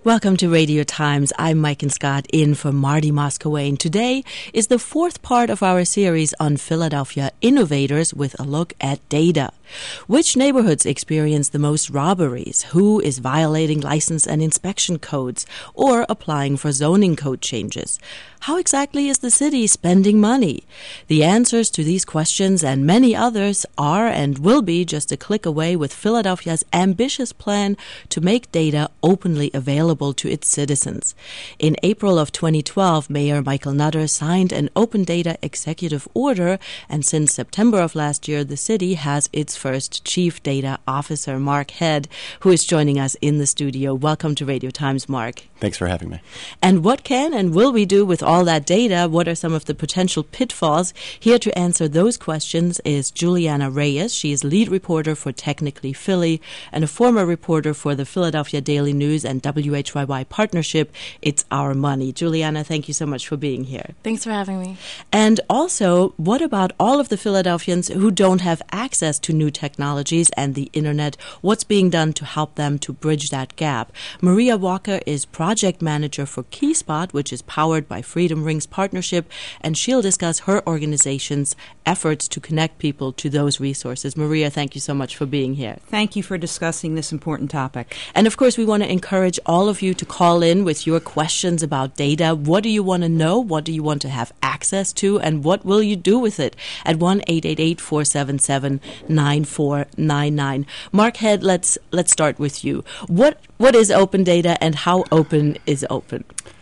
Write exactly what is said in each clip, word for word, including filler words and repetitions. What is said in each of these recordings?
Welcome to Radio Times. I'm Mike and Scott in for Marty Moscowain. Today is the fourth part of our series on Philadelphia innovators with a look at data. Which neighborhoods experience the most robberies? Who is violating license and inspection codes or applying for zoning code changes? How exactly is the city spending money? The answers to these questions and many others are and will be just a click away with Philadelphia's ambitious plan to make data openly available to its citizens. In April of twenty twelve, Mayor Michael Nutter signed an open data executive order, and since September of last year, the city has its first chief data officer, Mark Head, who is joining us in the studio. Welcome to Radio Times, Mark. Thanks for having me. And what can and will we do with all that data? What are some of the potential pitfalls? Here to answer those questions is Juliana Reyes. She is lead reporter for Technically Philly and a former reporter for the Philadelphia Daily News and W H Y Y partnership, It's Our Money. Juliana, thank you so much for being here. Thanks for having me. And also, what about all of the Philadelphians who don't have access to new technologies and the internet? What's being done to help them to bridge that gap? Maria Walker is project manager for KeySpot, which is powered by Freedom Rings Partnership, and she'll discuss her organization's efforts to connect people to those resources. Maria, thank you so much for being here. Thank you for discussing this important topic. And of course, we want to encourage all of you to call in with your questions about data. What do you want to know? What do you want to have access to? And what will you do with it? At one eight eight eight, four seven seven, nine four nine nine. Mark Head, let's let's start with you. What what is open data and how open is open?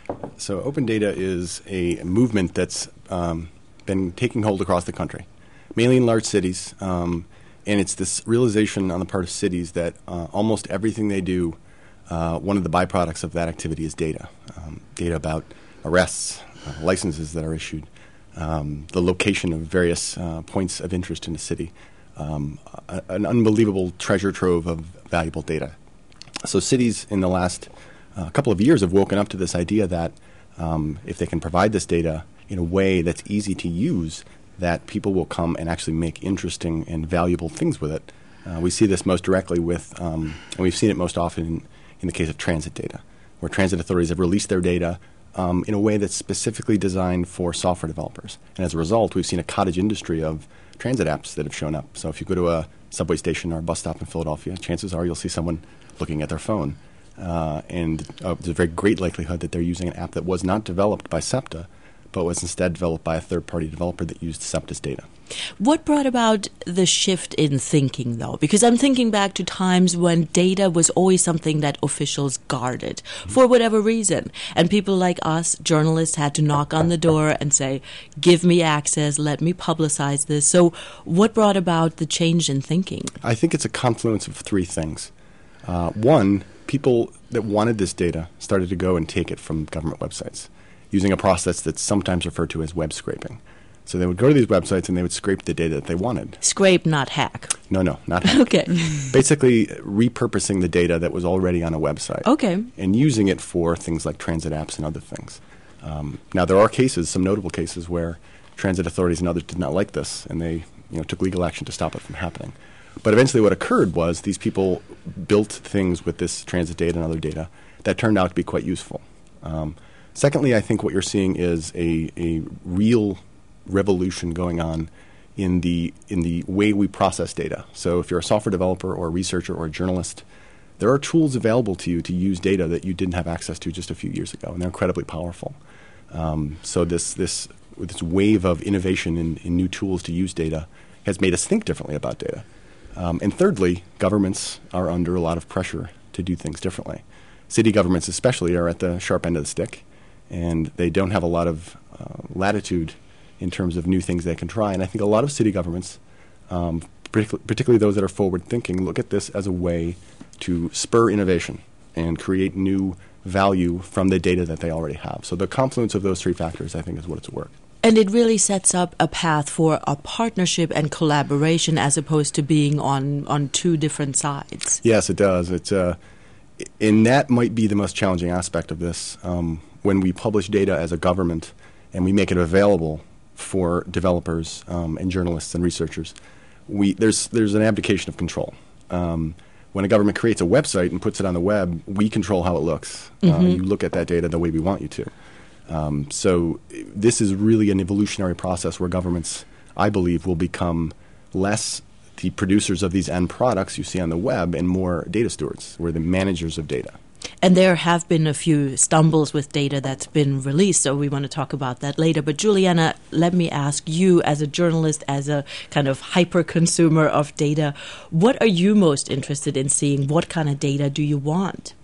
So open data is a movement that's um, been taking hold across the country, mainly in large cities. Um, and it's this realization on the part of cities that uh, almost everything they do, uh, one of the byproducts of that activity is data. Um, data about arrests, uh, licenses that are issued, um, the location of various uh, points of interest in a city, um, a, an unbelievable treasure trove of valuable data. So cities in the last uh, couple of years have woken up to this idea that um, if they can provide this data in a way that's easy to use, that people will come and actually make interesting and valuable things with it. Uh, we see this most directly with, um, and we've seen it most often in, in the case of transit data, where transit authorities have released their data um, in a way that's specifically designed for software developers. And as a result, we've seen a cottage industry of transit apps that have shown up. So if you go to a subway station or a bus stop in Philadelphia, chances are you'll see someone looking at their phone. Uh, and uh, there's a very great likelihood that they're using an app that was not developed by SEPTA, but was instead developed by a third-party developer that used SEPTA's data. What brought about the shift in thinking, though? Because I'm thinking back to times when data was always something that officials guarded for whatever reason. And people like us, journalists, had to knock on the door and say, give me access, let me publicize this. So what brought about the change in thinking? I think it's a confluence of three things. Uh, one, people that wanted this data started to go and take it from government websites, using a process that's sometimes referred to as web scraping. So they would go to these websites and they would scrape the data that they wanted. Scrape, not hack. No, no, not hack. Okay. Basically repurposing the data that was already on a website. Okay. And using it for things like transit apps and other things. Um, now, there are cases, some notable cases, where transit authorities and others did not like this, and they you know, took legal action to stop it from happening. But eventually what occurred was these people built things with this transit data and other data that turned out to be quite useful. Um, secondly, I think what you're seeing is a, a real revolution going on in the in the way we process data. So if you're a software developer or a researcher or a journalist, there are tools available to you to use data that you didn't have access to just a few years ago, and they're incredibly powerful. Um, so this this this wave of innovation in, in new tools to use data has made us think differently about data. Um, and thirdly, governments are under a lot of pressure to do things differently. City governments especially are at the sharp end of the stick, and they don't have a lot of uh, latitude in terms of new things they can try. And I think a lot of city governments, um, partic- particularly those that are forward-thinking, look at this as a way to spur innovation and create new value from the data that they already have. So the confluence of those three factors, I think, is what it's worth. And it really sets up a path for a partnership and collaboration as opposed to being on, on two different sides. Yes, it does. It's uh, and that might be the most challenging aspect of this. Um, when we publish data as a government and we make it available for developers um, and journalists and researchers, we there's there's an abdication of control. Um, when a government creates a website and puts it on the web, we control how it looks. Mm-hmm. Uh, you look at that data the way we want you to. Um, so this is really an evolutionary process where governments, I believe, will become less the producers of these end products you see on the web and more data stewards. We're the managers of data. And there have been a few stumbles with data that's been released, so we want to talk about that later. But Juliana, let me ask you, as a journalist, as a kind of hyper-consumer of data, what are you most interested in seeing? What kind of data do you want?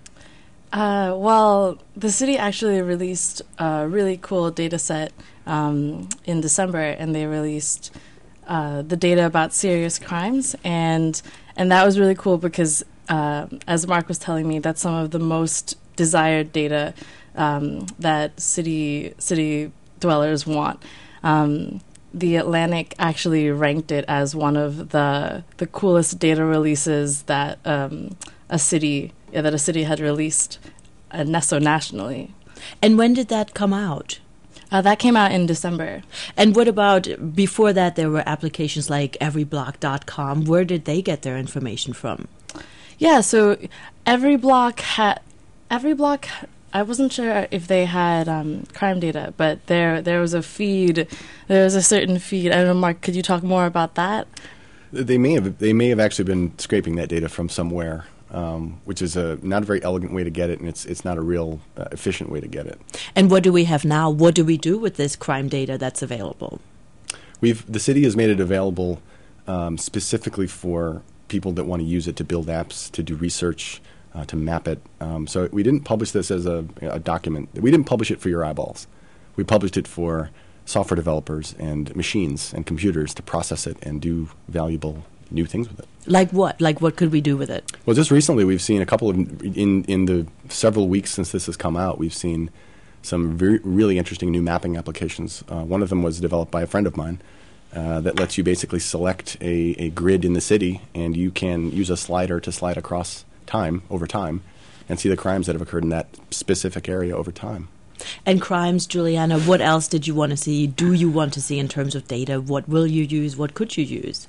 Uh, well, the city actually released a really cool data set um, in December, and they released uh, the data about serious crimes, and and that was really cool because Uh, as Mark was telling me, that's some of the most desired data um, that city city dwellers want. Um, the Atlantic actually ranked it as one of the the coolest data releases that um, a city yeah, that a city had released, uh, so nationally. And when did that come out? Uh, that came out in December. And what about before that? There were applications like every block dot com. Where did they get their information from? Yeah, so every block had every block. I wasn't sure if they had um, crime data, but there there was a feed. There was a certain feed. I don't know, Mark. Could you talk more about that? They may have they may have actually been scraping that data from somewhere, um, which is a not a very elegant way to get it, and it's it's not a real uh, efficient way to get it. And what do we have now? What do we do with this crime data that's available? We've the city has made it available um, specifically for people that want to use it to build apps, to do research, uh, to map it. Um, so we didn't publish this as a, a document. We didn't publish it for your eyeballs. We published it for software developers and machines and computers to process it and do valuable new things with it. Like what? Like what could we do with it? Well, just recently we've seen a couple of, in, in the several weeks since this has come out, we've seen some very, really interesting new mapping applications. Uh, one of them was developed by a friend of mine. Uh, that lets you basically select a, a grid in the city, and you can use a slider to slide across time, over time, and see the crimes that have occurred in that specific area over time. And crimes, Juliana, what else did you want to see? Do you want to see in terms of data? What will you use? What could you use?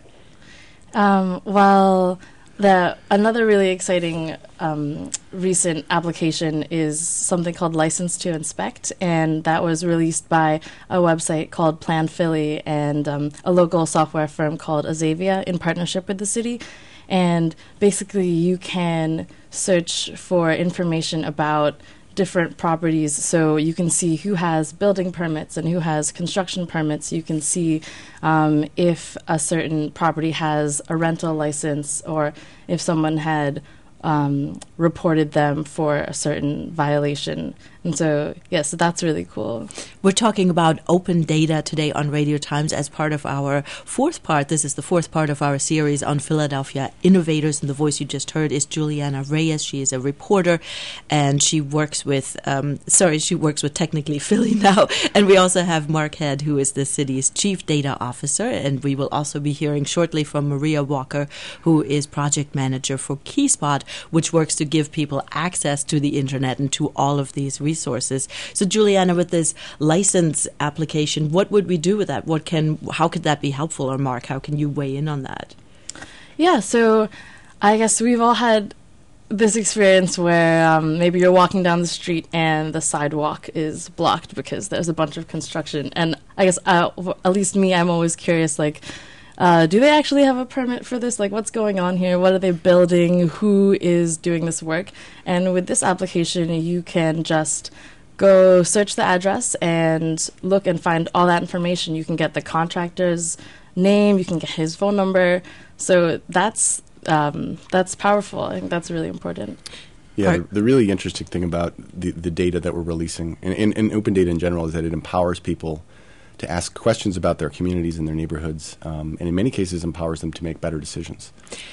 Um, well, the another really exciting um, recent application is something called License to Inspect, and that was released by a website called Plan Philly and um, a local software firm called Azavia in partnership with the city. And basically, you can search for information about different properties, so you can see who has building permits and who has construction permits. You can see um, if a certain property has a rental license or if someone had um, reported them for a certain violation. And so, yes, yeah, so that's really cool. We're talking about open data today on Radio Times as part of our fourth part. This is the fourth part of our series on Philadelphia innovators. And the voice you just heard is Juliana Reyes. She is a reporter, and she works with, um, sorry, she works with Technically Philly now. And we also have Mark Head, who is the city's chief data officer. And we will also be hearing shortly from Maria Walker, who is project manager for KeySpot, which works to give people access to the internet and to all of these resources. Resources. So, Juliana, with this license application, what would we do with that? What can, how could that be helpful? Or Mark, how can you weigh in on that? Yeah, so I guess we've all had this experience where um, maybe you're walking down the street and the sidewalk is blocked because there's a bunch of construction. And I guess, uh, at least me, I'm always curious, like, Uh, do they actually have a permit for this? Like, what's going on here? What are they building? Who is doing this work? And with this application, you can just go search the address and look and find all that information. You can get the contractor's name. You can get his phone number. So that's um, that's powerful. I think that's really important. Yeah, the, the really interesting thing about the, the data that we're releasing, and, and, and open data in general, is that it empowers people to ask questions about their communities and their neighborhoods, um, and in many cases empowers them to make better decisions.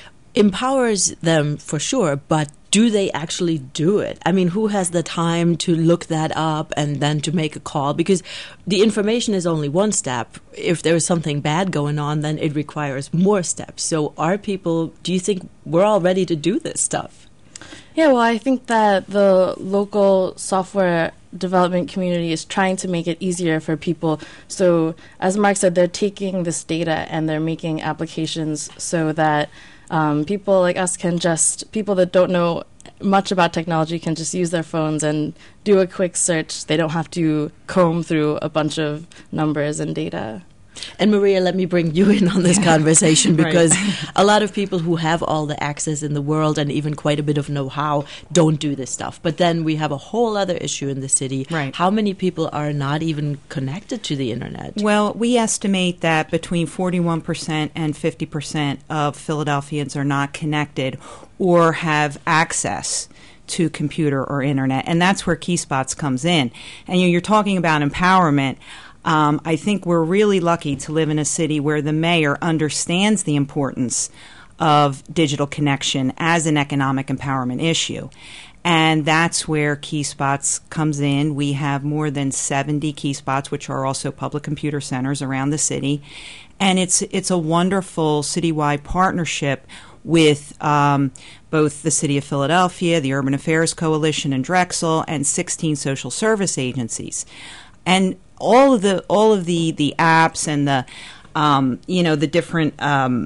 Empowers them for sure, but do they actually do it? I mean, who has the time to look that up and then to make a call? Because the information is only one step. If there is something bad going on, then it requires more steps. So are people, do you think we're all ready to do this stuff? Yeah, well, I think that the local software development community is trying to make it easier for people. So, as Mark said, they're taking this data and they're making applications so that um, people like us can just, people that don't know much about technology can just use their phones and do a quick search. They don't have to comb through a bunch of numbers and data. And Maria, let me bring you in on this conversation, because Right. a lot of people who have all the access in the world and even quite a bit of know-how don't do this stuff. But then we have a whole other issue in the city. Right. How many people are not even connected to the internet? Well, we estimate that between forty-one percent and fifty percent of Philadelphians are not connected or have access to computer or internet, and that's where KeySpots comes in. And you know, you're talking about empowerment. Um, I think we're really lucky to live in a city where the mayor understands the importance of digital connection as an economic empowerment issue. And that's where KeySpots comes in. We have more than seventy KeySpots, which are also public computer centers around the city. And it's it's a wonderful citywide partnership with um, both the City of Philadelphia, the Urban Affairs Coalition, and Drexel, and sixteen social service agencies. And all of the all of the, the apps and the um, you know the different um,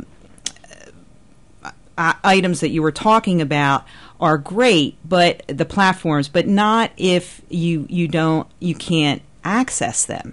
uh, items that you were talking about are great, but the platforms, but not if you you don't you can't access them.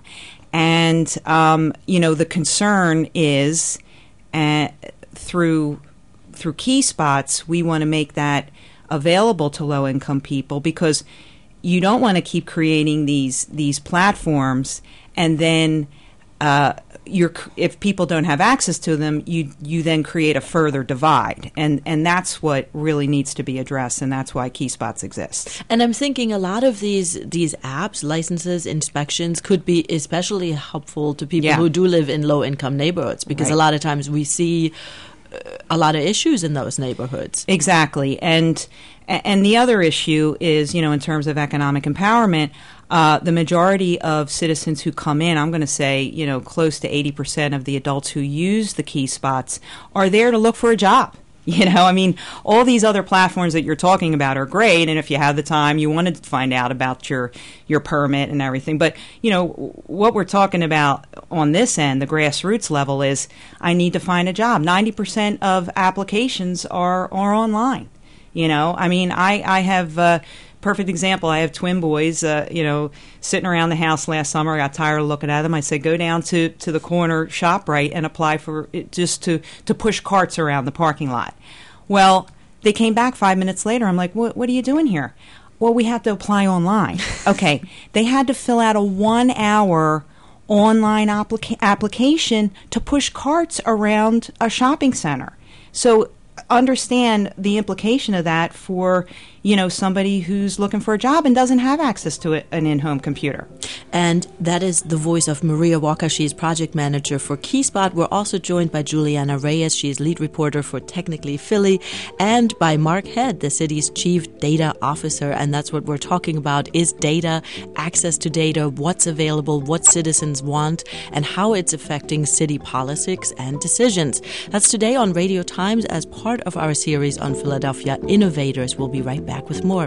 And um, you know the concern is uh, through through KeySpots, we want to make that available to low income people, because you don't want to keep creating these these platforms, and then uh, you're, if people don't have access to them, you you then create a further divide, and and that's what really needs to be addressed, and that's why KeySpots exists. And I'm thinking a lot of these these apps, licenses, inspections could be especially helpful to people Yeah. who do live in low income neighborhoods, because Right. a lot of times we see uh, a lot of issues in those neighborhoods. Exactly. And and the other issue is, you know, in terms of economic empowerment, uh, the majority of citizens who come in, I'm going to say, you know, close to eighty percent of the adults who use the KeySpots are there to look for a job. You know, I mean, all these other platforms that you're talking about are great, and if you have the time, you wanted to find out about your your permit and everything. But, you know, what we're talking about on this end, the grassroots level, is I need to find a job. ninety percent of applications are, are online. You know, I mean, I, I have a perfect example. I have twin boys, uh, you know, sitting around the house last summer. I got tired of looking at them. I said, go down to, to the corner ShopRite and apply for it, just to, to push carts around the parking lot. Well, they came back five minutes later. I'm like, what, what are you doing here? Well, we have to apply online. Okay. They had to fill out a one hour online applica- application to push carts around a shopping center. So understand the implication of that for, you know, somebody who's looking for a job and doesn't have access to a, an in-home computer. And that is the voice of Maria Walker. She's project manager for KeySpot. We're also joined by Juliana Reyes. She's lead reporter for Technically Philly, and by Mark Head, the city's chief data officer. And that's what we're talking about, is data, access to data, what's available, what citizens want, and how it's affecting city politics and decisions. That's today on Radio Times as part of our series on Philadelphia Innovators. We'll be right back with more.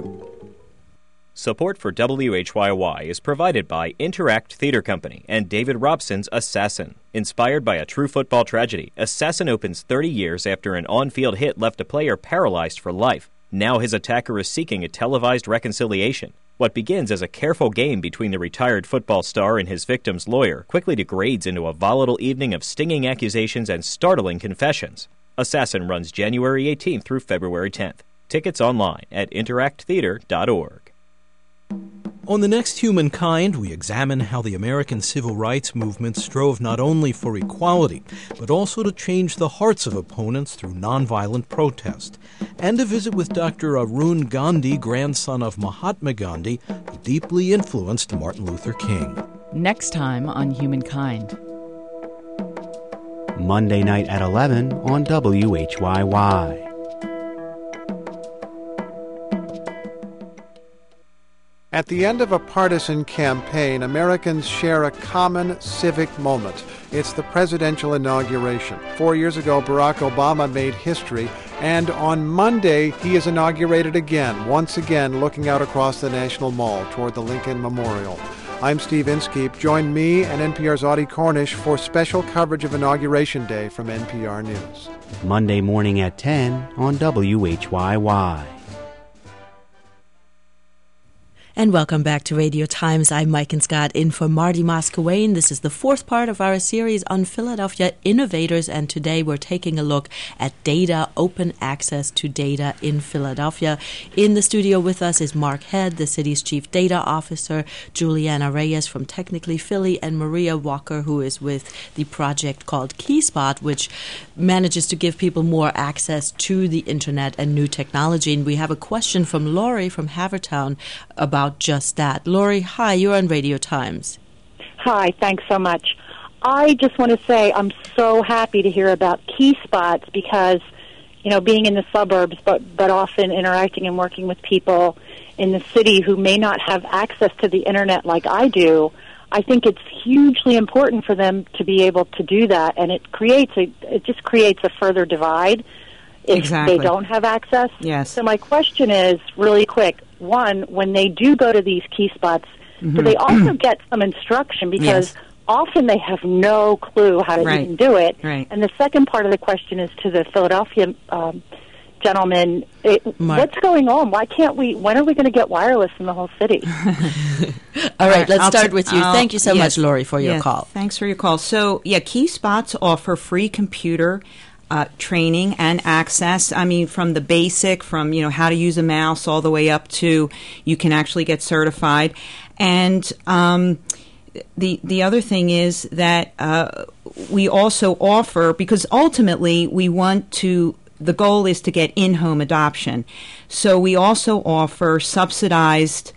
Support for W H Y Y is provided by Interact Theater Company and David Robson's Assassin. Inspired by a true football tragedy, Assassin opens thirty years after an on-field hit left a player paralyzed for life. Now his attacker is seeking a televised reconciliation. What begins as a careful game between the retired football star and his victim's lawyer quickly degrades into a volatile evening of stinging accusations and startling confessions. Assassin runs January eighteenth through February tenth. Tickets online at interact theater dot org. On the next Humankind, we examine how the American civil rights movement strove not only for equality, but also to change the hearts of opponents through nonviolent protest, and a visit with Doctor Arun Gandhi, grandson of Mahatma Gandhi, who deeply influenced Martin Luther King. Next time on Humankind. Monday night at eleven on W H Y Y. At the end of a partisan campaign, Americans share a common civic moment. It's the presidential inauguration. Four years ago, Barack Obama made history, and on Monday, he is inaugurated again, once again looking out across the National Mall toward the Lincoln Memorial. I'm Steve Inskeep. Join me and N P R's Audie Cornish for special coverage of Inauguration Day from N P R News. Monday morning at ten on W H Y Y. And welcome back to Radio Times. I'm Mike and Scott in for Marty Moscawain. This is the fourth part of our series on Philadelphia innovators, and today we're taking a look at data, open access to data in Philadelphia. In the studio with us is Mark Head, the city's chief data officer, Juliana Reyes from Technically Philly, and Maria Walker, who is with the project called KeySpot, which manages to give people more access to the internet and new technology. And we have a question from Laurie from Havertown about just that. Lori, hi, you're on Radio Times. Hi, thanks so much. I just want to say I'm so happy to hear about KeySpots because, you know, being in the suburbs, but, but often interacting and working with people in the city who may not have access to the internet like I do, I think it's hugely important for them to be able to do that, and it creates a, it just creates a further divide if exactly. they don't have access. Yes. So my question is, really quick, one, when they do go to these key spots, mm-hmm. do they also get some instruction? Because yes. often they have no clue how to right. even do it. Right. And the second part of the question is to the Philadelphia um, gentleman. It, what's going on? Why can't we, when are we going to get wireless in the whole city? All right, let's I'll start t- with you. I'll, Thank you so yes, much, Lori, for your yes, call. Thanks for your call. So, yeah, KeySpots offer free computer Uh, training and access. I mean, from the basic, from, you know, how to use a mouse all the way up to you can actually get certified. And um, the the other thing is that uh, we also offer, because ultimately we want to, the goal is to get in-home adoption. So we also offer subsidized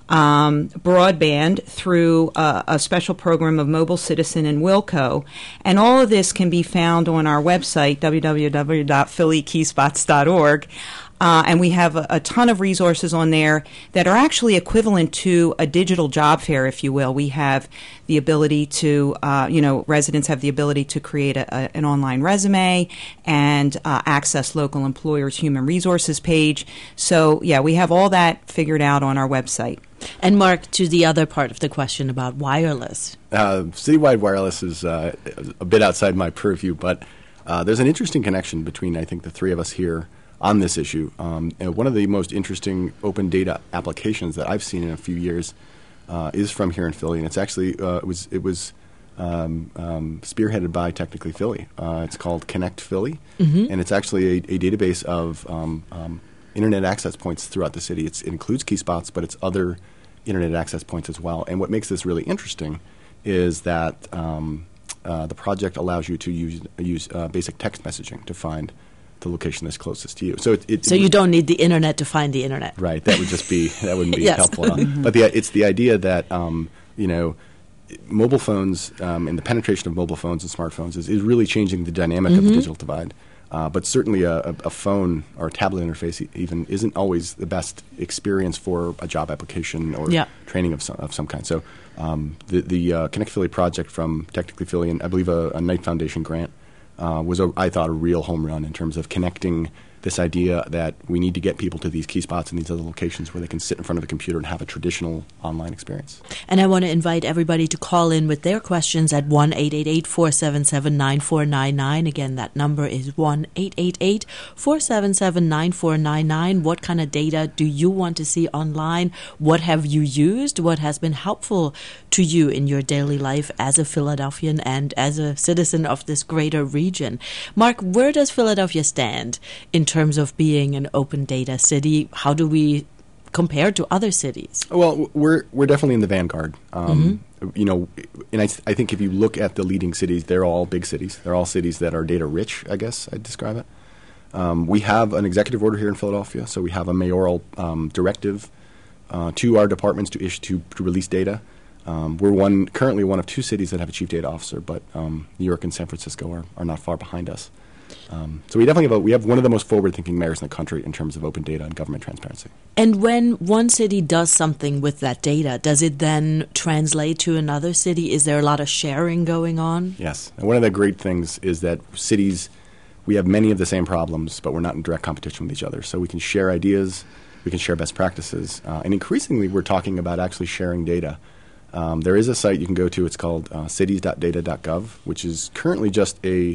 Um, broadband through uh, a special program of Mobile Citizen and Wilco. And all of this can be found on our website, w w w dot philly key spots dot org. Uh, and we have a, a ton of resources on there that are actually equivalent to a digital job fair, if you will. We have the ability to, uh, you know, residents have the ability to create a, a, an online resume and uh, access local employers' human resources page. So, yeah, we have all that figured out on our website. And Mark, to the other part of the question about wireless. Uh, citywide wireless is uh, a bit outside my purview, but uh, there's an interesting connection between, I think, the three of us here on this issue. Um, and one of the most interesting open data applications that I've seen in a few years uh, is from here in Philly, and it's actually uh, it was it was um, um, spearheaded by Technically Philly. Uh, it's called Connect Philly, mm-hmm. and it's actually a, a database of um, um, internet access points throughout the city. It's, it includes KeySpots, but it's other internet access points as well. And what makes this really interesting is that um, uh, the project allows you to use use uh, basic text messaging to find the location that's closest to you. So it, it so it you don't need the internet to find the internet, right? That would just be that wouldn't be yes. helpful at all. But the, it's the idea that um, you know, mobile phones um, and the penetration of mobile phones and smartphones is, is really changing the dynamic mm-hmm. of the digital divide. Uh, but certainly a, a, a phone or a tablet interface even isn't always the best experience for a job application or yeah. training of some, of some kind. So um, the, the uh, Connect Philly project from Technically Philly, and I believe a, a Knight Foundation grant, uh, was, a, I thought, a real home run in terms of connecting this idea that we need to get people to these key spots and these other locations where they can sit in front of a computer and have a traditional online experience. And I want to invite everybody to call in with their questions at one eight eight eight, four seven seven, nine four nine nine. Again, that number is one eight eight eight, four seven seven, nine four nine nine. What kind of data do you want to see online? What have you used? What has been helpful to you in your daily life as a Philadelphian and as a citizen of this greater region? Mark, where does Philadelphia stand in terms of being an open data city? How do we compare to other cities? Well, we're we're definitely in the vanguard. Um, mm-hmm. You know, and I, I think if you look at the leading cities, they're all big cities. They're all cities that are data rich, I guess I'd describe it. Um, we have an executive order here in Philadelphia, so we have a mayoral um, directive uh, to our departments to issue to, to release data. Um, we're one currently one of two cities that have a chief data officer, but um, New York and San Francisco are, are not far behind us. Um, so we definitely have a, we have one of the most forward-thinking mayors in the country in terms of open data and government transparency. And when one city does something with that data, does it then translate to another city? Is there a lot of sharing going on? Yes. And one of the great things is that cities, we have many of the same problems, but we're not in direct competition with each other. So we can share ideas, we can share best practices, uh, and increasingly we're talking about actually sharing data. Um, there is a site you can go to. It's called uh, cities dot data dot gov, which is currently just a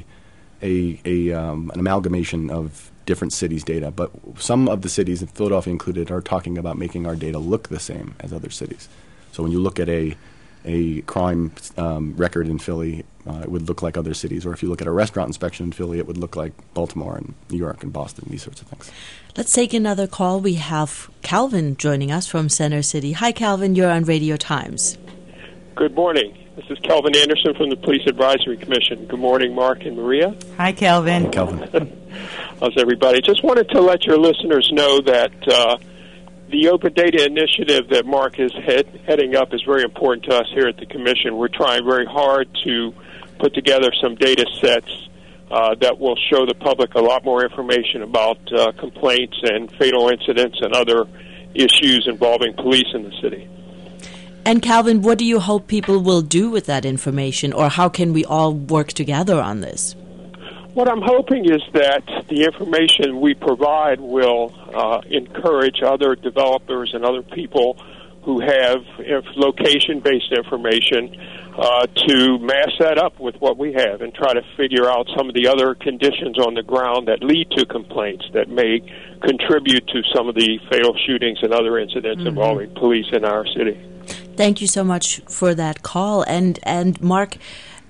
a, a um, an amalgamation of different cities' data. But some of the cities, and Philadelphia included, are talking about making our data look the same as other cities. So when you look at a a crime um, record in Philly, uh, it would look like other cities. Or if you look at a restaurant inspection in Philly, it would look like Baltimore and New York and Boston, these sorts of things. Let's take another call. We have Calvin joining us from Center City. Hi, Calvin. You're on Radio Times. Good morning. This is Kelvin Anderson from the Police Advisory Commission. Good morning, Mark and Maria. Hi, Kelvin. Hi, Kelvin. How's everybody? Just wanted to let your listeners know that uh, the Open Data Initiative that Mark is head, heading up is very important to us here at the Commission. We're trying very hard to put together some data sets uh, that will show the public a lot more information about uh, complaints and fatal incidents and other issues involving police in the city. And Calvin, what do you hope people will do with that information, or how can we all work together on this? What I'm hoping is that the information we provide will uh, encourage other developers and other people who have inf- location-based information uh, to mass that up with what we have and try to figure out some of the other conditions on the ground that lead to complaints that may contribute to some of the fatal shootings and other incidents mm-hmm. involving police in our city. Thank you so much for that call. And, and Mark,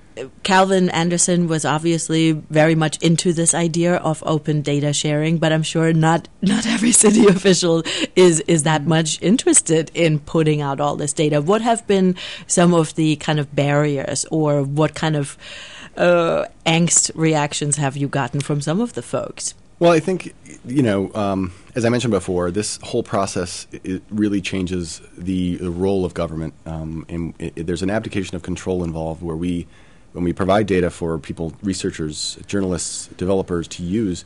Calvin Anderson was obviously very much into this idea of open data sharing, but I'm sure not not every city official is is that much interested in putting out all this data. What have been some of the kind of barriers, or what kind of uh, angst reactions have you gotten from some of the folks? Well, I think, you know, um, as I mentioned before, this whole process it really changes the, the role of government, um, and it, it, there's an abdication of control involved where we when we provide data for people, researchers, journalists, developers to use,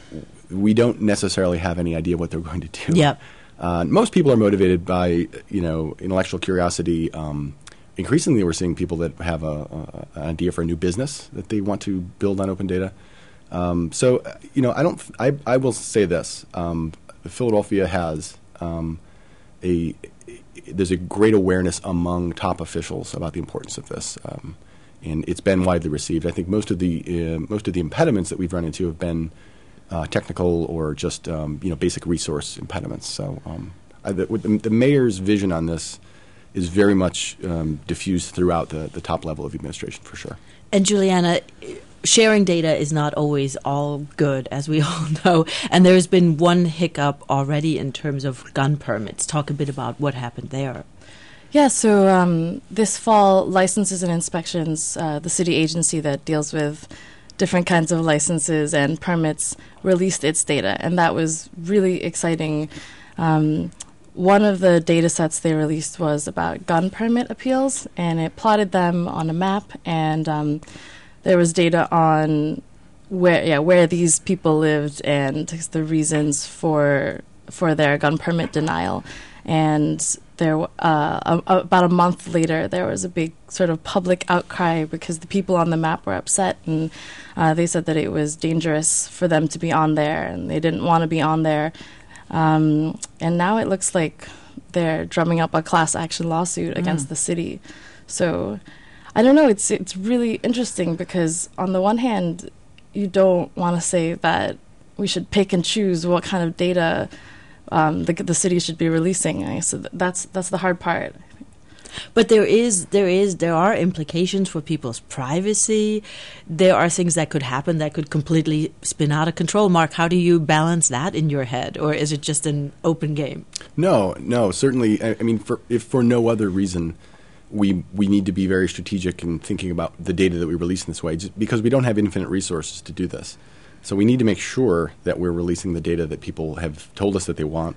we don't necessarily have any idea what they're going to do. Yep. Uh, most people are motivated by, you know, intellectual curiosity. Um, increasingly, we're seeing people that have a, a, an idea for a new business that they want to build on open data. Um, so, you know, I don't. I, I will say this: um, Philadelphia has um, a. There's a great awareness among top officials about the importance of this. Um, And it's been widely received. I think most of the uh, most of the impediments that we've run into have been uh, technical or just um, you know basic resource impediments. So um, I, the, the, the mayor's vision on this is very much um, diffused throughout the, the top level of administration, for sure. And Juliana, sharing data is not always all good, as we all know. And there's been one hiccup already in terms of gun permits. Talk a bit about what happened there. Yeah, so um, this fall, Licenses and Inspections, uh, the city agency that deals with different kinds of licenses and permits, released its data, and that was really exciting. Um, one of the data sets they released was about gun permit appeals, and it plotted them on a map, and um, there was data on where yeah where these people lived and the reasons for for their gun permit denial. And there, uh, a, about a month later, there was a big sort of public outcry because the people on the map were upset, and uh, they said that it was dangerous for them to be on there, and they didn't want to be on there. Um, and now it looks like they're drumming up a class action lawsuit mm. against the city. So I don't know. It's it's really interesting because on the one hand, you don't want to say that we should pick and choose what kind of data Um, the, the city should be releasing. Right? So th- that's that's the hard part. But there is there is there are implications for people's privacy. There are things that could happen that could completely spin out of control. Mark, how do you balance that in your head, or is it just an open game? No, no, certainly. I, I mean, for, if for no other reason, we we need to be very strategic in thinking about the data that we release in this way, just because we don't have infinite resources to do this. So we need to make sure that we're releasing the data that people have told us that they want,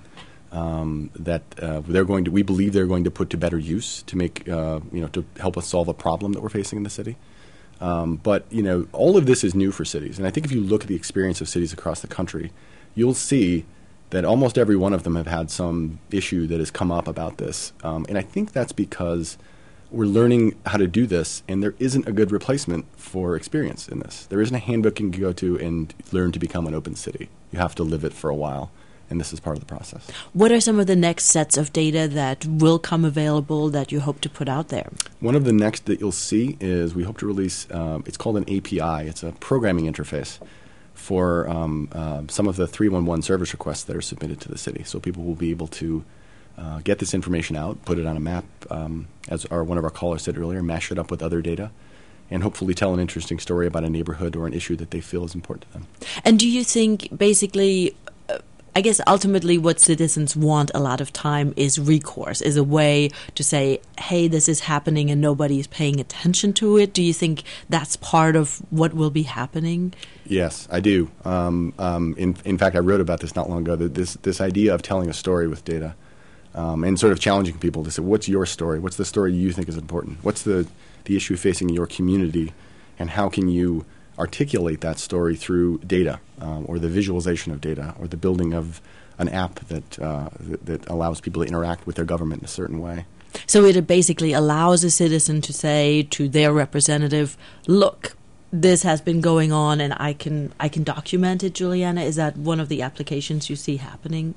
um, that uh, they're going to. We believe they're going to put to better use to make uh, you know to help us solve a problem that we're facing in the city. Um, but you know, all of this is new for cities, and I think if you look at the experience of cities across the country, you'll see that almost every one of them have had some issue that has come up about this, um, and I think that's because we're learning how to do this, and there isn't a good replacement for experience in this. There isn't a handbook you can go to and learn to become an open city. You have to live it for a while. and this is part of the process. What are some of the next sets of data that will come available that you hope to put out there? One of the next that you'll see is we hope to release, uh, it's called an A P I. It's a programming interface for um, uh, some of the three one one service requests that are submitted to the city. So people will be able to uh, get this information out, put it on a map, um, as our, one of our callers said earlier, mash it up with other data, and hopefully tell an interesting story about a neighborhood or an issue that they feel is important to them. And do you think basically, uh, I guess ultimately what citizens want a lot of time is recourse, is a way to say, hey, this is happening and nobody is paying attention to it? Do you think that's part of what will be happening? Yes, I do. Um, um, in, in fact, I wrote about this not long ago, that this, this idea of telling a story with data um, and sort of challenging people to say, what's your story? What's the story you think is important? What's the the issue facing your community, and how can you articulate that story through data, um, or the visualization of data, or the building of an app that, uh, that that allows people to interact with their government in a certain way. So it basically allows a citizen to say to their representative, look, this has been going on and I can I can document it, Juliana. Is that one of the applications you see happening?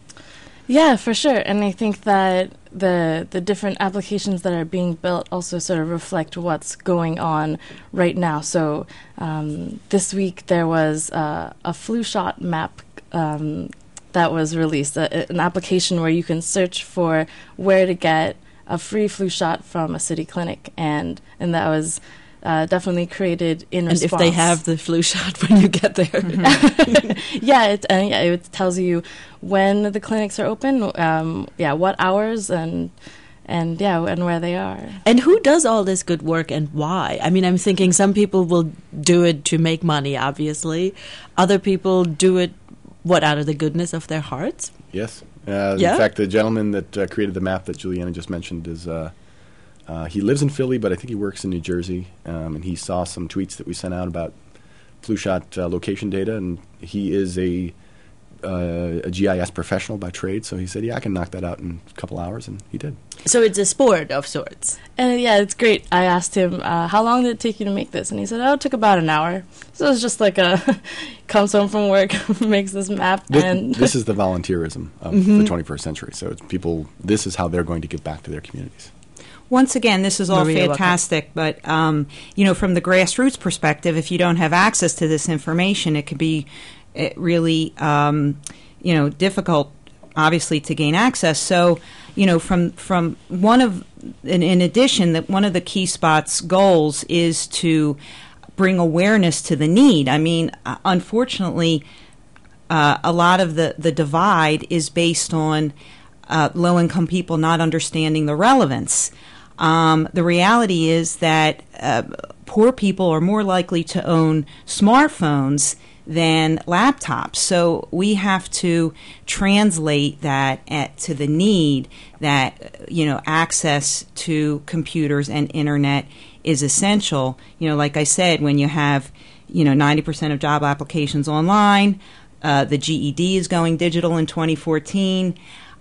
Yeah, for sure. And I think that the the different applications that are being built also sort of reflect what's going on right now. So um, this week there was uh, a flu shot map um, that was released, a, an application where you can search for where to get a free flu shot from a city clinic. And, and that was Uh, definitely created in and response. And if they have the flu shot when you get there. Mm-hmm. yeah, it, uh, yeah, it tells you when the clinics are open, um, yeah, what hours, and and yeah, and where they are. And who does all this good work and why? I mean, I'm thinking some people will do it to make money, obviously. Other people do it, what, out of the goodness of their hearts? Yes. Uh, yeah? In fact, the gentleman that uh, created the map that Juliana just mentioned is... Uh, Uh, he lives in Philly, but I think he works in New Jersey, um, and he saw some tweets that we sent out about flu shot uh, location data, and he is a, uh, a G I S professional by trade, so he said, yeah, I can knock that out in a couple hours, and he did. So it's a sport of sorts. And yeah, it's great. I asked him, uh, how long did it take you to make this? And he said, oh, it took about an hour. So it's just like a, comes home from work, makes this map. This, and this is the volunteerism of mm-hmm. the twenty-first century, so it's people, this is how they're going to give back to their communities. Once again, this is all Maria, fantastic, but, um, you know, from the grassroots perspective, if you don't have access to this information, it could be it really, um, you know, difficult, obviously, to gain access. So, you know, from from one of, in, in addition, that one of the Key Spot's goals is to bring awareness to the need. I mean, uh, unfortunately, uh, a lot of the, the divide is based on uh, low-income people not understanding the relevance. Um, the reality is that uh, poor people are more likely to own smartphones than laptops. So we have to translate that at, to the need that, you know, access to computers and internet is essential. You know, like I said, when you have, you know, ninety percent of job applications online, uh, the G E D is going digital in twenty fourteen.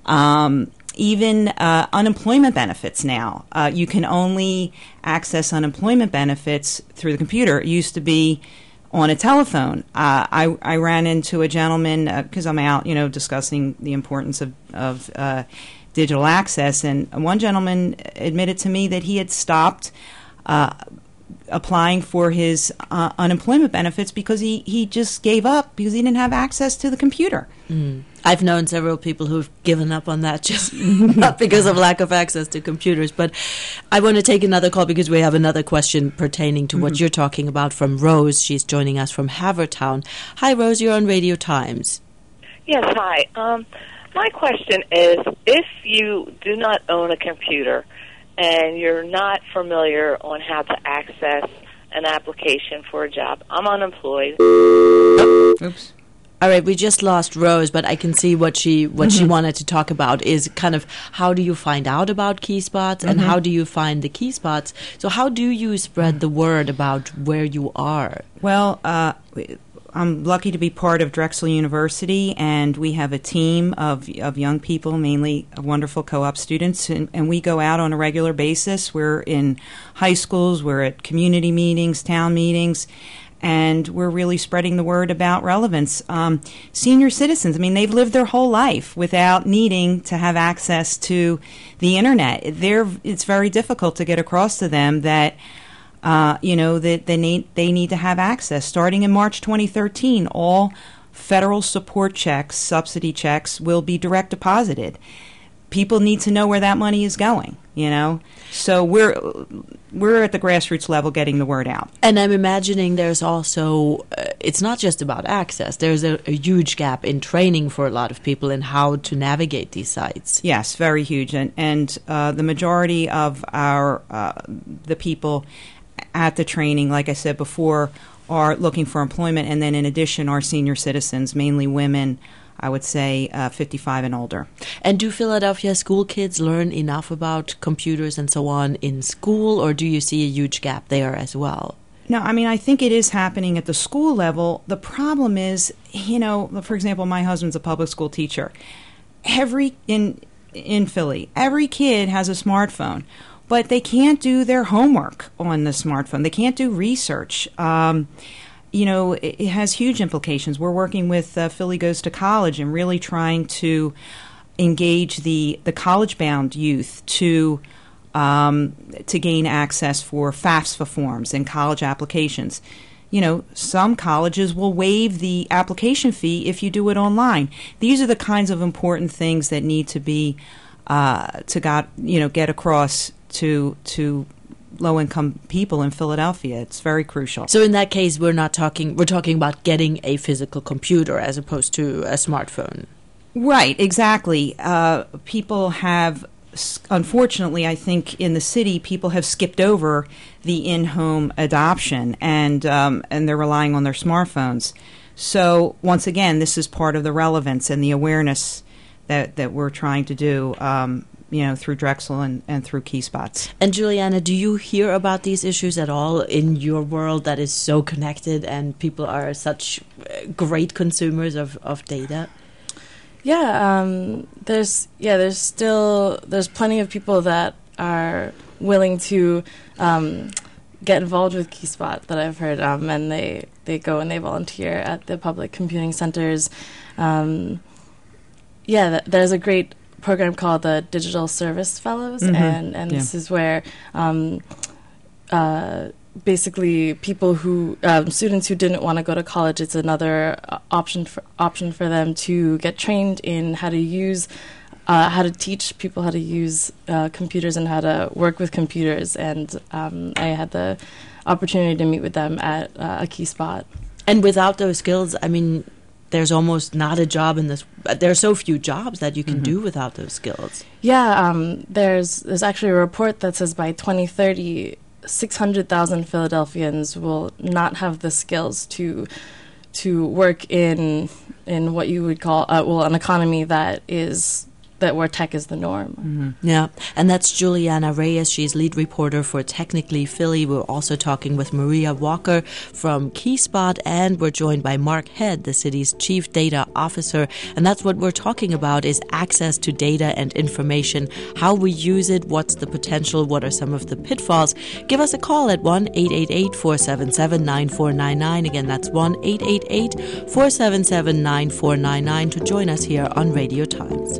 Um, Even uh, unemployment benefits now. Uh, you can only access unemployment benefits through the computer. It used to be on a telephone. Uh, I, I ran into a gentleman, because uh, I'm out, you know, discussing the importance of, of uh, digital access, and one gentleman admitted to me that he had stopped uh, applying for his uh, unemployment benefits because he, he just gave up because he didn't have access to the computer. Mm. I've known several people who've given up on that just not because of lack of access to computers. But I want to take another call because we have another question pertaining to mm-hmm. what you're talking about from Rose. She's joining us from Havertown. Hi, Rose. You're on Radio Times. Yes, hi. Um, my question is, if you do not own a computer and you're not familiar on how to access an application for a job, I'm unemployed. Oh. Oops. All right, we just lost Rose, but I can see what she what mm-hmm. she wanted to talk about is kind of how do you find out about Key Spots and mm-hmm. how do you find the Key Spots? So how do you spread the word about where you are? Well, uh, I'm lucky to be part of Drexel University, and we have a team of of young people, mainly wonderful co-op students, and, and we go out on a regular basis. We're in high schools, we're at community meetings, town meetings, and we're really spreading the word about relevance. Um, senior citizens, I mean, they've lived their whole life without needing to have access to the internet. They're, it's very difficult to get across to them that, uh, you know, that they need, they need to have access. Starting in March twenty thirteen, all federal support checks, subsidy checks, will be direct deposited. People need to know where that money is going, you know? So we're we're at the grassroots level getting the word out. And I'm imagining there's also, uh, it's not just about access. There's a, a huge gap in training for a lot of people in how to navigate these sites. Yes, very huge. And, and uh, the majority of our uh, the people at the training, like I said before, are looking for employment. And then in addition, are senior citizens, mainly women, I would say uh, fifty-five and older. And do Philadelphia school kids learn enough about computers and so on in school, or do you see a huge gap there as well? No, I mean, I think it is happening at the school level. The problem is, you know, for example, my husband's a public school teacher. Every, in in Philly, every kid has a smartphone, but they can't do their homework on the smartphone. They can't do research. Um You know, it, it has huge implications. We're working with uh, Philly Goes to College and really trying to engage the, the college-bound youth to um, to gain access for FAFSA forms and college applications. You know, some colleges will waive the application fee if you do it online. These are the kinds of important things that need to be uh, to got you know get across to to. low-income people in Philadelphia. It's very crucial. So in that case, we're not talking, we're talking about getting a physical computer as opposed to a smartphone. Right, exactly. Uh, people have, unfortunately, I think in the city, people have skipped over the in-home adoption, and um, and they're relying on their smartphones. So once again, this is part of the relevance and the awareness that, that we're trying to do um you know, through Drexel and, and through KeySpots. And Juliana, do you hear about these issues at all in your world that is so connected and people are such great consumers of, of data? Yeah, um, there's yeah, there's still there's plenty of people that are willing to um, get involved with KeySpot that I've heard, um, and they, they go and they volunteer at the public computing centers. Um, yeah, th- there's a great program called the Digital Service Fellows, mm-hmm. and, and yeah. this is where um, uh, basically people who, um, students who didn't want to go to college, it's another uh, option for, option for them to get trained in how to use, uh, how to teach people how to use uh, computers and how to work with computers. And um, I had the opportunity to meet with them at uh, a KeySpot. And without those skills, I mean, there's almost not a job in this. There are so few jobs that you can mm-hmm. do without those skills. Yeah, um, there's there's actually a report that says by twenty thirty, six hundred thousand Philadelphians will not have the skills to to work in in what you would call uh, well an economy that is that where tech is the norm. Mm-hmm. Yeah, and that's Juliana Reyes. She's lead reporter for Technically Philly. We're also talking with Maria Walker from KeySpot, and we're joined by Mark Head, the city's chief data officer. And that's what we're talking about, is access to data and information, how we use it, what's the potential, what are some of the pitfalls. Give us a call at one eight eight eight, four seven seven, nine four nine nine. Again, that's one eight eight eight, four seven seven, nine four nine nine to join us here on Radio Times.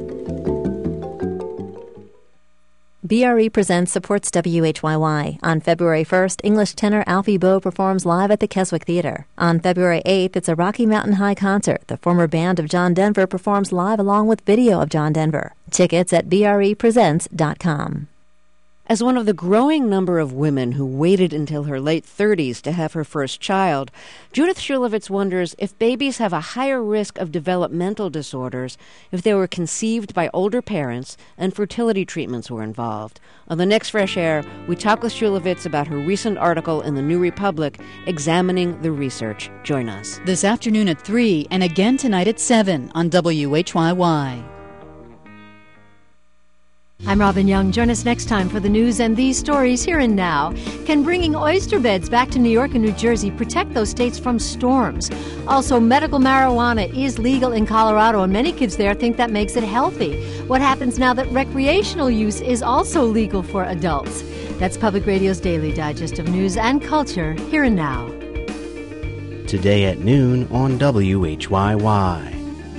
B R E Presents supports W H Y Y. On February first, English tenor Alfie Boe performs live at the Keswick Theater. On February eighth, it's a Rocky Mountain High concert. The former band of John Denver performs live along with video of John Denver. Tickets at b r e presents dot com. As one of the growing number of women who waited until her late thirties to have her first child, Judith Shulevitz wonders if babies have a higher risk of developmental disorders if they were conceived by older parents and fertility treatments were involved. On the next Fresh Air, we talk with Shulevitz about her recent article in the New Republic examining the research. Join us. This afternoon at three and again tonight at seven on W H Y Y. I'm Robin Young. Join us next time for the news and these stories here and now. Can bringing oyster beds back to New York and New Jersey protect those states from storms? Also, medical marijuana is legal in Colorado, and many kids there think that makes it healthy. What happens now that recreational use is also legal for adults? That's Public Radio's Daily Digest of News and Culture, here and now. today at noon on W H Y Y.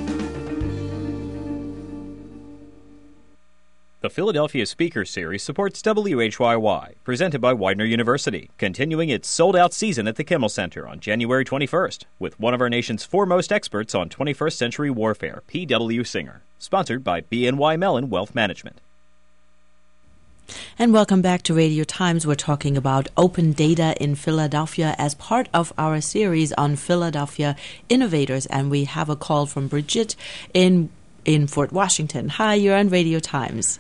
The Philadelphia Speaker Series supports W H Y Y, presented by Widener University, continuing its sold-out season at the Kimmel Center on January twenty-first, with one of our nation's foremost experts on twenty-first century warfare, P W Singer, sponsored by B N Y Mellon Wealth Management. And welcome back to Radio Times. We're talking about open data in Philadelphia as part of our series on Philadelphia innovators. And we have a call from Bridget in in Fort Washington. Hi, you're on Radio Times.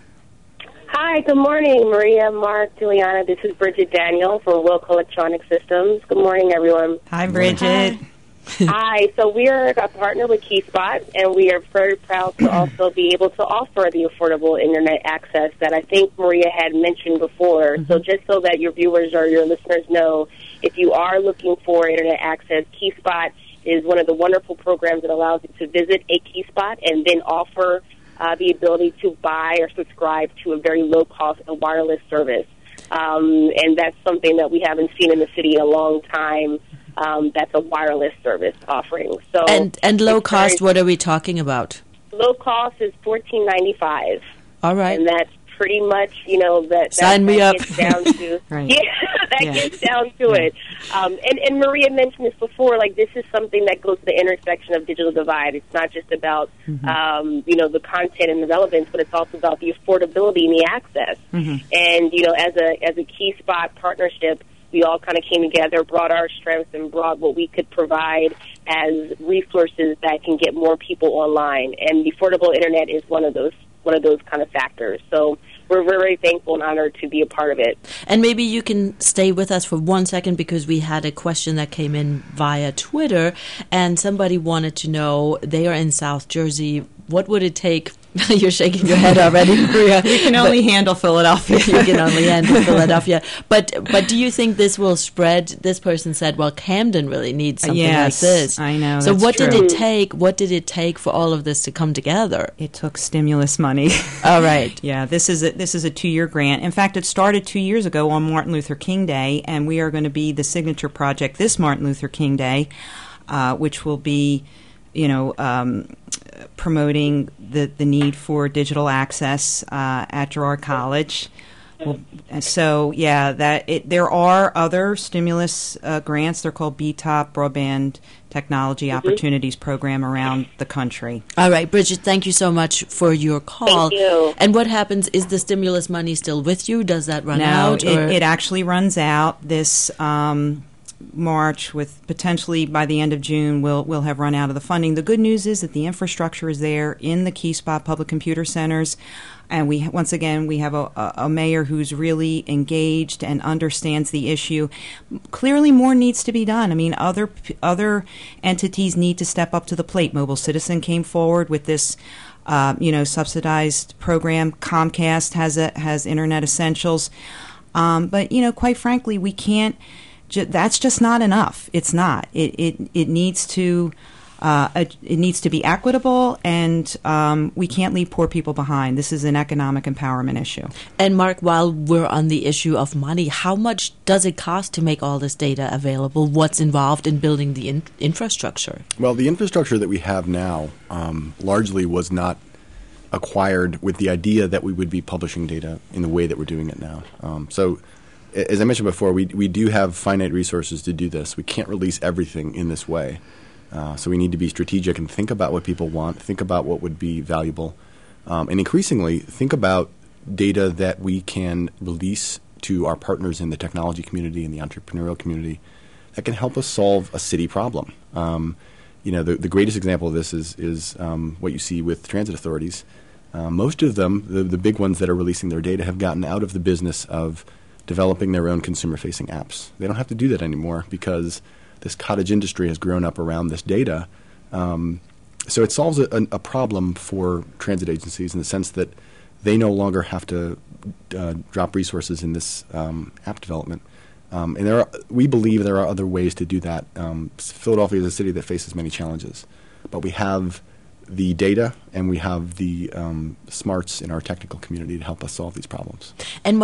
Hi, good morning, Maria, Mark, Juliana. This is Bridget Daniel from Wilco Electronic Systems. Good morning, everyone. Hi, Bridget. Hi. Hi. So we are a partner with KeySpot, and we are very proud to also be able to offer the affordable Internet access that I think Maria had mentioned before. Mm-hmm. So just so that your viewers or your listeners know, if you are looking for Internet access, KeySpot is one of the wonderful programs that allows you to visit a KeySpot and then offer Uh, the ability to buy or subscribe to a very low-cost wireless service. Um, and that's something that we haven't seen in the city in a long time. Um, that's a wireless service offering. So And, and low cost, what are we talking about? Low cost is fourteen ninety-five. All right. And that's pretty much, you know, that, Sign that, me that up. gets down to, Right. yeah, that Yeah. gets down to it. Um, and, and Maria mentioned this before, like this is something that goes to the intersection of digital divide. It's not just about, Mm-hmm. um, you know, the content and the relevance, but it's also about the affordability and the access. Mm-hmm. And, you know, as a, as a KeySpot partnership, we all kind of came together, brought our strengths, and brought what we could provide as resources that can get more people online. And the affordable Internet is one of those one of those kind of factors. So we're very thankful and honored to be a part of it. And maybe you can stay with us for one second because we had a question that came in via Twitter, and somebody wanted to know, they are in South Jersey, what would it take? You're shaking your head already, Maria. We can only handle Philadelphia. You can only handle Philadelphia. But but do you think this will spread? This person said, well, Camden really needs something Yes, like this. I know, So that's what did true. it take? What did it take for all of this to come together? It took stimulus money. All right. Yeah, this is a, this is a two-year grant. In fact, it started two years ago on Martin Luther King Day, and we are going to be the signature project this Martin Luther King Day, uh, which will be, you know, um, promoting the, the need for digital access uh, at Girard College. Well, and so, yeah, that it, there are other stimulus uh, grants. They're called B T O P, Broadband Technology Mm-hmm. Opportunities Program, around the country. All right, Bridget, thank you so much for your call. Thank you. And what happens? Is the stimulus money still with you? Does that run no, out? it, or? it actually runs out this um, March, with potentially by the end of June we'll we'll have run out of the funding. The good news is that the infrastructure is there in the KeySpot public computer centers, and we once again we have a, a, a mayor who's really engaged and understands the issue. Clearly, more needs to be done. I mean, other other entities need to step up to the plate. Mobile Citizen came forward with this. Uh, you know, subsidized program. Comcast has a has Internet Essentials, um, but you know, quite frankly, we can't. Ju- that's just not enough. It's not. It it it needs to. Uh, it, it needs to be equitable, and um, we can't leave poor people behind. This is an economic empowerment issue. And Mark, while we're on the issue of money, how much does it cost to make all this data available? What's involved in building the in- infrastructure? Well, the infrastructure that we have now um, largely was not acquired with the idea that we would be publishing data in the way that we're doing it now. Um, so, a- as I mentioned before, we we do have finite resources to do this. We can't release everything in this way. Uh, so we need to be strategic and think about what people want, think about what would be valuable, um, and increasingly think about data that we can release to our partners in the technology community and the entrepreneurial community that can help us solve a city problem. Um, you know, the, the greatest example of this is, is um, what you see with transit authorities. Uh, most of them, the, the big ones that are releasing their data, have gotten out of the business of developing their own consumer-facing apps. They don't have to do that anymore because this cottage industry has grown up around this data. Um, so it solves a, a, a problem for transit agencies in the sense that they no longer have to uh, drop resources in this um, app development. Um, and there are, we believe there are other ways to do that. Um, Philadelphia is a city that faces many challenges, but we have the data and we have the um, smarts in our technical community to help us solve these problems. And Mark,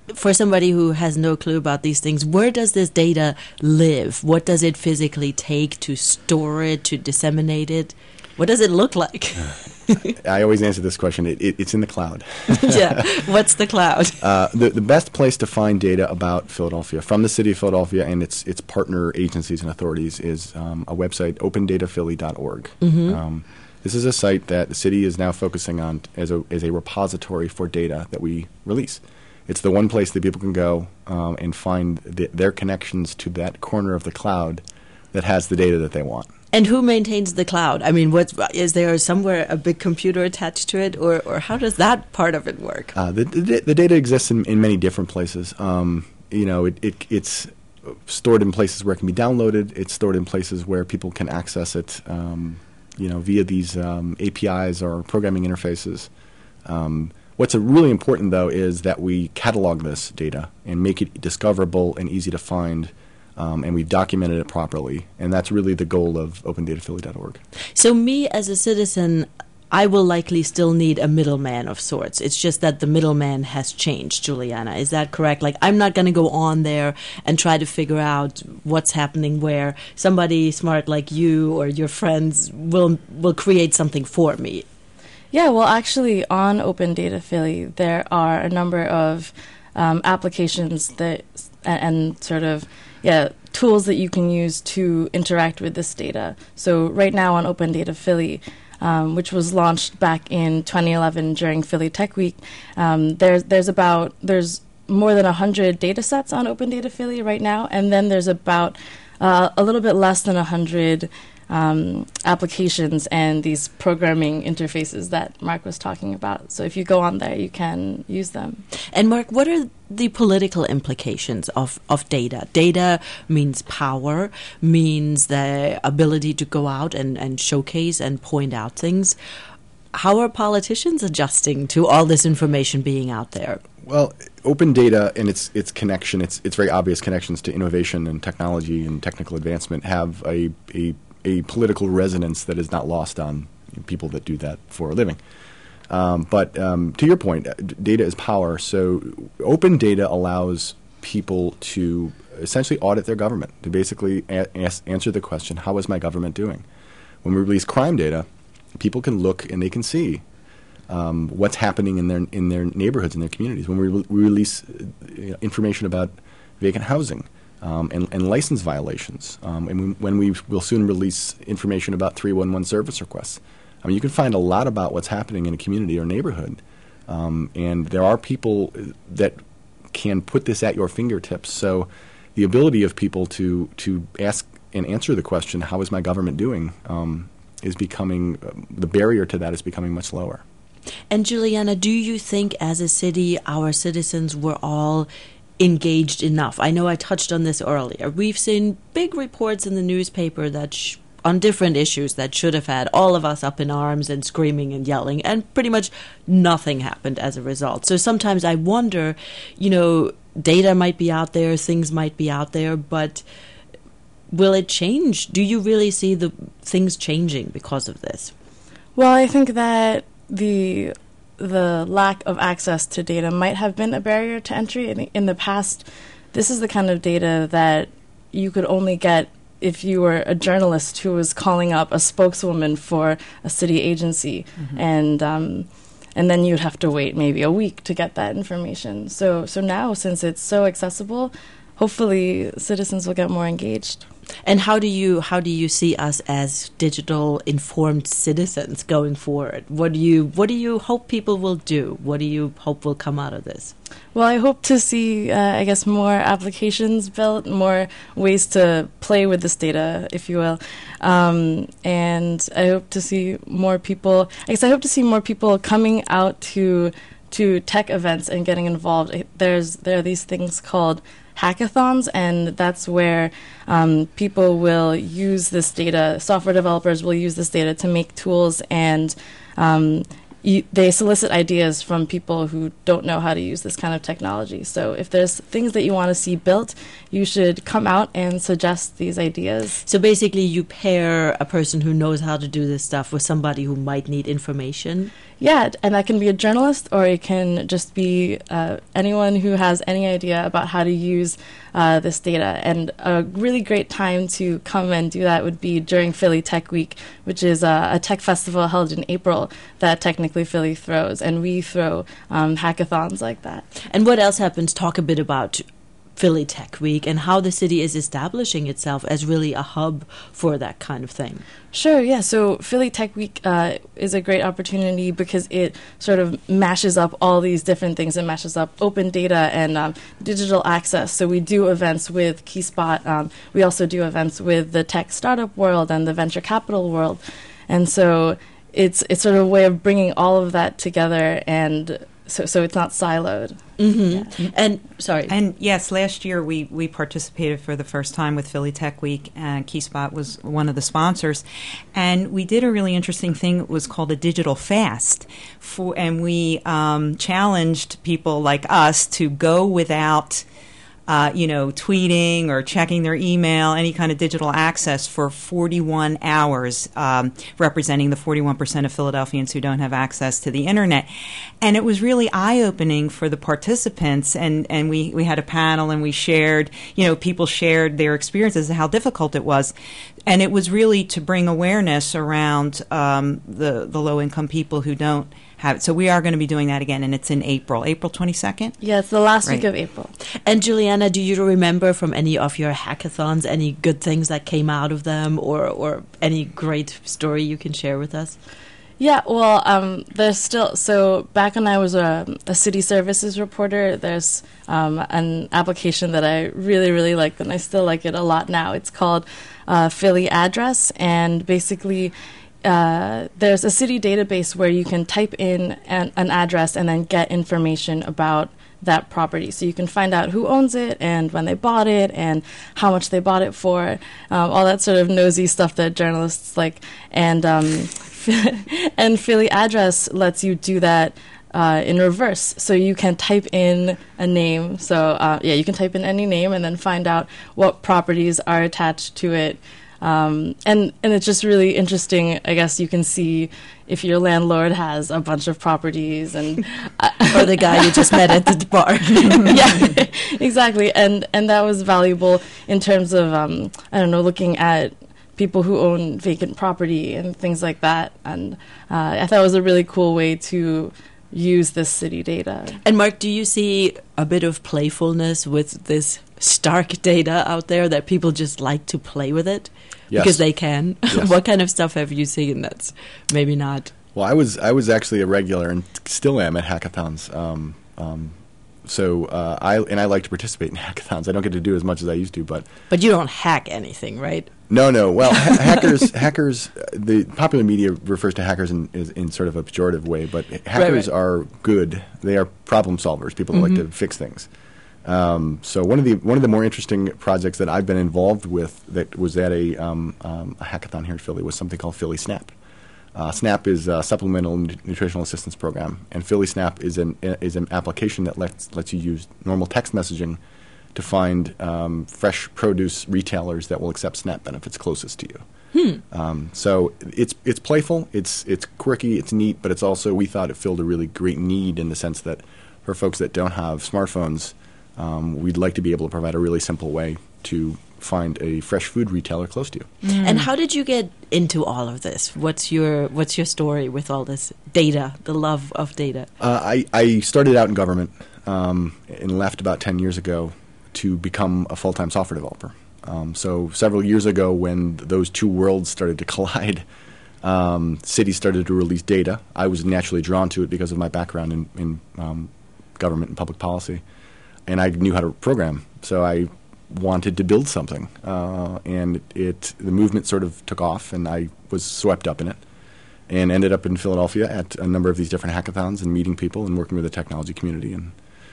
for somebody who has no clue about these things, where does this data live? What does it physically take to store it, to disseminate it? What does it look like? I always answer this question. It, it, it's in the cloud. Yeah. What's the cloud? Uh, the, the best place to find data about Philadelphia from the city of Philadelphia and its its partner agencies and authorities is um, a website, open data philly dot org. Mm-hmm. Um, this is a site that the city is now focusing on as a, as a repository for data that we release. It's the one place that people can go um, and find the, their connections to that corner of the cloud that has the data that they want. And who maintains the cloud? I mean, what, is there somewhere a big computer attached to it, or, or how does that part of it work? Uh, the, the, the data exists in, in many different places. Um, you know, it, it, it's stored in places where it can be downloaded. It's stored in places where people can access it, um, you know, via these um, A P Is or programming interfaces. Um, what's uh, really important, though, is that we catalog this data and make it discoverable and easy to find. Um, and we've documented it properly, and that's really the goal of open data philly dot org. So me, as a citizen, I will likely still need a middleman of sorts. It's just that the middleman has changed, Juliana. Is that correct? Like, I'm not going to go on there and try to figure out what's happening where. Somebody smart like you or your friends will will create something for me. Yeah, well, actually, on Open Data Philly, there are a number of um, applications that and, and sort of yeah tools that you can use to interact with this data. So right now on Open Data Philly, um, which was launched back in twenty eleven during Philly Tech Week, um, there's there's about there's more than a hundred data sets on Open Data Philly right now, and then there's about uh, a little bit less than a hundred um, applications and these programming interfaces that Mark was talking about. So if you go on there, you can use them. And Mark, what are the political implications of, of data? Data means power, means the ability to go out and, and showcase and point out things. How are politicians adjusting to all this information being out there? Well, open data and its its connection, its its very obvious connections to innovation and technology and technical advancement have a a, a political resonance that is not lost on people that do that for a living. Um, but um, to your point, data is power. So open data allows people to essentially audit their government, to basically a- ask, answer the question, how is my government doing? When we release crime data, people can look and they can see um, what's happening in their in their neighborhoods, in their communities. When we, re- we release uh, information about vacant housing um, and, and license violations, um, and we, when we will soon release information about three one one service requests, I mean, you can find a lot about what's happening in a community or neighborhood, um, and there are people that can put this at your fingertips. So the ability of people to to ask and answer the question, how is my government doing, um, is becoming, uh, the barrier to that is becoming much lower. And Juliana, do you think as a city our citizens were all engaged enough? I know I touched on this earlier. We've seen big reports in the newspaper that sh- on different issues that should have had all of us up in arms and screaming and yelling, and pretty much nothing happened as a result. So sometimes I wonder, you know, data might be out there, things might be out there, but will it change? Do you really see the things changing because of this? Well, I think that the the lack of access to data might have been a barrier to entry. In, in the past, this is the kind of data that you could only get if you were a journalist who was calling up a spokeswoman for a city agency, mm-hmm. and um, and then you'd have to wait maybe a week to get that information. So so now, since it's so accessible, hopefully citizens will get more engaged. And how do you how do you see us as digital informed citizens going forward? What do you what do you hope people will do? What do you hope will come out of this? Well, I hope to see, uh, I guess, more applications built, more ways to play with this data, if you will, um, and I hope to see more people. I guess I hope to see more people coming out to to tech events and getting involved. There's there are these things called hackathons, and that's where um, people will use this data, software developers will use this data to make tools, and um, you, they solicit ideas from people who don't know how to use this kind of technology. So if there's things that you want to see built, you should come out and suggest these ideas. So basically you pair a person who knows how to do this stuff with somebody who might need information? Yeah, and that can be a journalist, or it can just be uh, anyone who has any idea about how to use uh, this data. And a really great time to come and do that would be during Philly Tech Week, which is uh, a tech festival held in April that Technically Philly throws, and we throw um, hackathons like that. And what else happens? Talk a bit about Philly Tech Week and how the city is establishing itself as really a hub for that kind of thing. Sure, yeah. So Philly Tech Week uh, is a great opportunity because it sort of mashes up all these different things. It mashes up open data and um, digital access. So we do events with KeySpot. Um, we also do events with the tech startup world and the venture capital world. And so it's it's sort of a way of bringing all of that together, and so so it's not siloed. Mm-hmm. Yeah. And sorry. And yes, last year we, we participated for the first time with Philly Tech Week, and KeySpot was one of the sponsors. And we did a really interesting thing. It was called a digital fast. For, and we um, challenged people like us to go without Uh, you know, tweeting or checking their email, any kind of digital access for forty-one hours, um, representing the forty-one percent of Philadelphians who don't have access to the internet. And it was really eye-opening for the participants, and, and we, we had a panel and we shared, you know, people shared their experiences and how difficult it was. And it was really to bring awareness around um, the, the low-income people who don't have it. So we are going to be doing that again, and it's in April, April twenty-second? Yeah, it's the last right. week of April. And Juliana, do you remember from any of your hackathons any good things that came out of them, or, or any great story you can share with us? Yeah, well, um, there's still, so back when I was a, a city services reporter, there's um, an application that I really, really liked, and I still like it a lot now. It's called uh, Philly Address, and basically Uh, there's a city database where you can type in an, an address and then get information about that property. So you can find out who owns it and when they bought it and how much they bought it for, um, all that sort of nosy stuff that journalists like. And um, and Philly Address lets you do that uh, in reverse. So you can type in a name. So uh, yeah, you can type in any name and then find out what properties are attached to it. Um, and, and it's just really interesting. I guess you can see if your landlord has a bunch of properties, and uh, or the guy you just met at the bar. Yeah, exactly. And and that was valuable in terms of um, I don't know, looking at people who own vacant property and things like that. And uh, I thought it was a really cool way to use this city data. And Mark, do you see a bit of playfulness with this stark data out there, that people just like to play with it? Yes. Because they can. Yes. What kind of stuff have you seen that's maybe not? Well, I was I was actually a regular and still am at hackathons. Um, um, so uh, I and I like to participate in hackathons. I don't get to do as much as I used to, but but you don't hack anything, right? No, no. Well, ha- hackers, hackers. The popular media refers to hackers in, in, in sort of a pejorative way, but hackers right, right. are good. They are problem solvers. People that Mm-hmm. like to fix things. Um, so one of the one of the more interesting projects that I've been involved with that was at a, um, um, a hackathon here in Philly was something called Philly Snap. Uh, SNAP is a supplemental n- nutritional assistance program, and Philly Snap is an is an application that lets lets you use normal text messaging to find um, fresh produce retailers that will accept SNAP benefits closest to you. Hmm. Um, so it's it's playful, it's it's quirky, it's neat, but it's also, we thought it filled a really great need in the sense that for folks that don't have smartphones, um, we'd like to be able to provide a really simple way to find a fresh food retailer close to you. Mm. And how did you get into all of this? What's your what's your story with all this data, the love of data? Uh, I, I started out in government um, and left about ten years ago to become a full-time software developer. Um, so several years ago, when th- those two worlds started to collide, um, cities started to release data. I was naturally drawn to it because of my background in, in um, government and public policy, and I knew how to program. So I wanted to build something, uh, and it the movement sort of took off, and I was swept up in it, and ended up in Philadelphia at a number of these different hackathons and meeting people and working with the technology community, and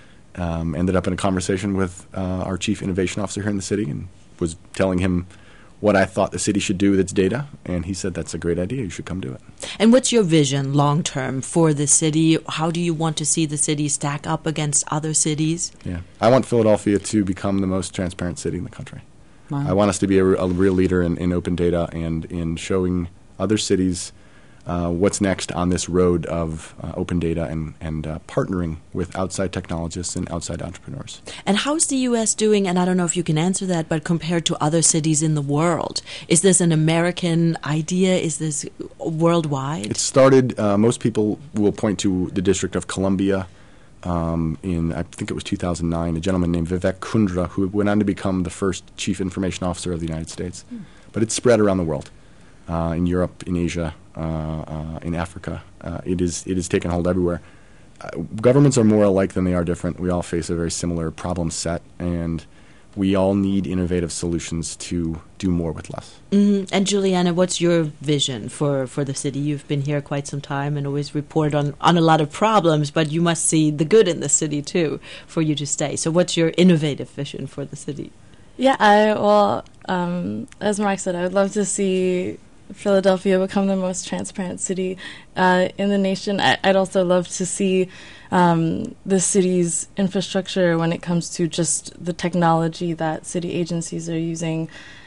um, ended up in a conversation with uh, our chief innovation officer here in the city, and was telling him what I thought the city should do with its data, and he said, that's a great idea, you should come do it. And what's your vision long term for the city? How do you want to see the city stack up against other cities? Yeah, I want Philadelphia to become the most transparent city in the country. Wow. I want us to be a, a real leader in, in open data and in showing other cities uh, what's next on this road of uh, open data and, and uh, partnering with outside technologists and outside entrepreneurs. And how's the U S doing, and I don't know if you can answer that, but compared to other cities in the world? Is this an American idea? Is this worldwide? It started, uh, most people will point to the District of Columbia um, in, I think it was two thousand nine, a gentleman named Vivek Kundra, who went on to become the first Chief Information Officer of the United States. Mm. But it's spread around the world, uh, in Europe, in Asia, uh, uh, in Africa. Uh, it is it is taken hold everywhere. Uh, governments are more alike than they are different. We all face a very similar problem set, and we all need innovative solutions to do more with less. Mm-hmm. And Juliana, what's your vision for, for the city? You've been here quite some time and always report on, on a lot of problems, but you must see the good in the city too for you to stay. So what's your innovative vision for the city? Yeah, I well, um, as Mark said, I would love to see Philadelphia become the most transparent city uh, in the nation. I, I'd also love to see um, the city's infrastructure when it comes to just the technology that city agencies are using.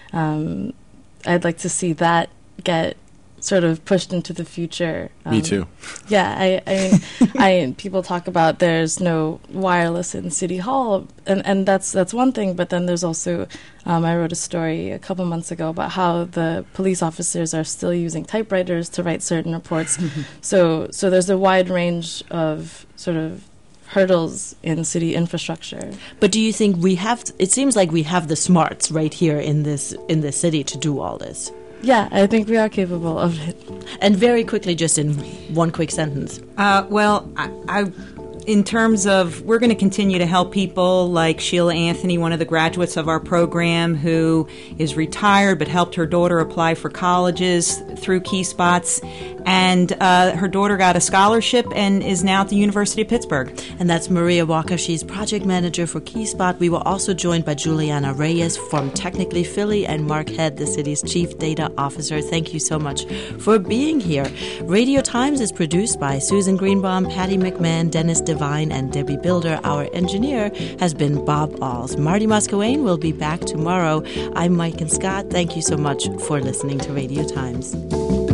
Um, I'd like to see that get sort of pushed into the future. Um, Me too. Yeah, I, I mean, I people talk about there's no wireless in City Hall, and, and that's that's one thing. But then there's also, um, I wrote a story a couple months ago about how the police officers are still using typewriters to write certain reports. so so there's a wide range of sort of hurdles in city infrastructure. But do you think we have? It seems like we have the smarts right here in this in the city to do all this. Yeah, I think we are capable of it. And very quickly, just in one quick sentence. Uh, well, I, I, in terms of, we're going to continue to help people like Sheila Anthony, one of the graduates of our program, who is retired but helped her daughter apply for colleges through KeySpots. And uh, her daughter got a scholarship and is now at the University of Pittsburgh. And that's Maria Walker. She's project manager for KeySpot. We were also joined by Juliana Reyes from Technically Philly and Mark Head, the city's chief data officer. Thank you so much for being here. Radio Times is produced by Susan Greenbaum, Patty McMahon, Dennis Devine, and Debbie Builder. Our engineer has been Bob Alls. Marty Muscawayne will be back tomorrow. I'm Mike and Scott. Thank you so much for listening to Radio Times.